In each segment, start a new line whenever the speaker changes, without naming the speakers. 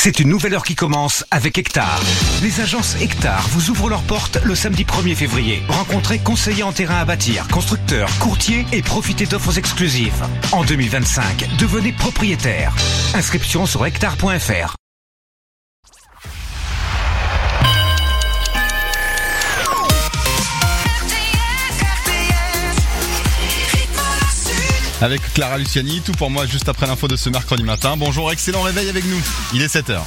C'est une nouvelle heure qui commence avec Hectare. Les agences Hectare vous ouvrent leurs portes le samedi 1er février. Rencontrez conseillers en terrain à bâtir, constructeurs, courtiers et profitez d'offres exclusives. En 2025, devenez propriétaire. Inscription sur hectare.fr.
Avec Clara Luciani, tout pour moi juste après l'info de ce mercredi matin. Bonjour, excellent réveil avec nous. Il est 7h.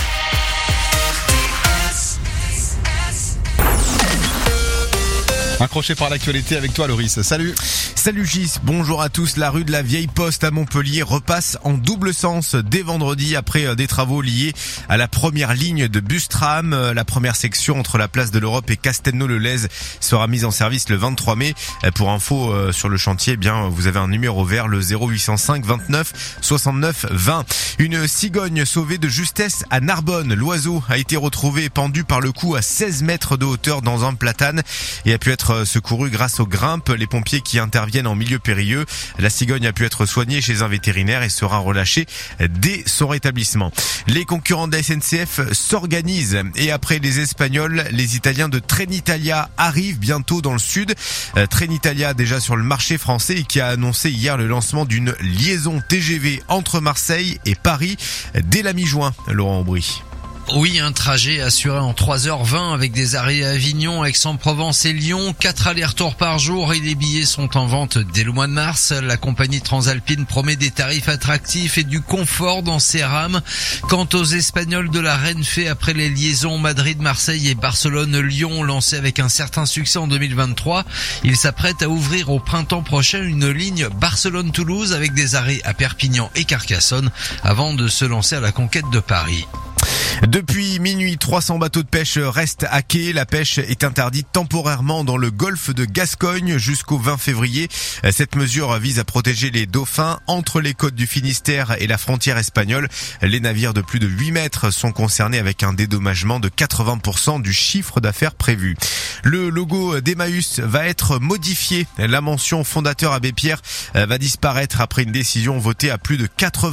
Accroché par l'actualité avec toi, Loris. Salut.
Salut Gis, bonjour à tous. La rue de la Vieille Poste à Montpellier repasse en double sens dès vendredi après des travaux liés à la première ligne de bus tram. La première section entre la place de l'Europe et Castelnau-le-Lez sera mise en service le 23 mai. Pour info sur le chantier, vous avez un numéro vert, le 0805 29 69 20. Une cigogne sauvée de justesse à Narbonne. L'oiseau a été retrouvé pendu par le cou à 16 mètres de hauteur dans un platane et a pu être secouru grâce aux grimpes. Les pompiers qui interviennent en milieu périlleux. La cigogne a pu être soignée chez un vétérinaire et sera relâchée dès son rétablissement. Les concurrents de la SNCF s'organisent et après les Espagnols, les Italiens de Trenitalia arrivent bientôt dans le sud. Trenitalia déjà sur le marché français et qui a annoncé hier le lancement d'une liaison TGV entre Marseille et Paris dès la mi-juin. Laurent Aubry.
Oui, un trajet assuré en 3h20 avec des arrêts à Avignon, Aix-en-Provence et Lyon. 4 allers-retours par jour et les billets sont en vente dès le mois de mars. La compagnie Transalpine promet des tarifs attractifs et du confort dans ses rames. Quant aux Espagnols de la Renfe, après les liaisons Madrid, Marseille et Barcelone-Lyon lancées avec un certain succès en 2023, ils s'apprêtent à ouvrir au printemps prochain une ligne Barcelone-Toulouse avec des arrêts à Perpignan et Carcassonne avant de se lancer à la conquête de Paris.
Depuis minuit, 300 bateaux de pêche restent à quai. La pêche est interdite temporairement dans le golfe de Gascogne jusqu'au 20 février. Cette mesure vise à protéger les dauphins entre les côtes du Finistère et la frontière espagnole. Les navires de plus de 8 mètres sont concernés avec un dédommagement de 80% du chiffre d'affaires prévu. Le logo d'Emmaüs va être modifié. La mention fondateur Abbé Pierre va disparaître après une décision votée à plus de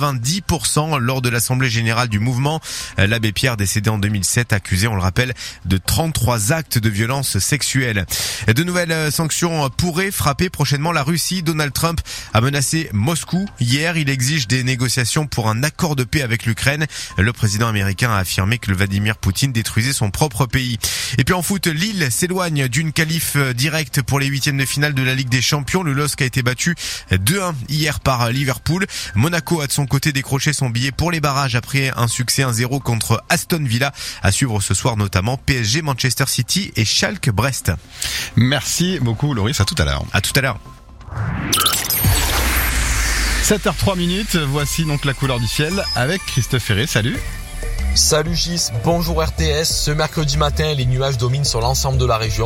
90% lors de l'Assemblée générale du mouvement. L'abbé Pierre, décédé en 2007, accusé, on le rappelle, de 33 actes de violence sexuelle. De nouvelles sanctions pourraient frapper prochainement la Russie. Donald Trump a menacé Moscou. Hier, il exige des négociations pour un accord de paix avec l'Ukraine. Le président américain a affirmé que Vladimir Poutine détruisait son propre pays. Et puis en foot, Lille s'éloigne d'une qualif directe pour les huitièmes de finale de la Ligue des Champions. Le LOSC a été battu 2-1 hier par Liverpool. Monaco a de son côté décroché son billet pour les barrages après un succès 1-0 contre Aston Villa. À suivre ce soir notamment PSG, Manchester City et Schalke Brest.
Merci beaucoup Loris, à tout à l'heure.
À tout à l'heure.
7h03, voici donc la couleur du ciel avec Christophe Ferré, salut.
Salut Gis, bonjour RTS. Ce mercredi matin, les nuages dominent sur l'ensemble de la région.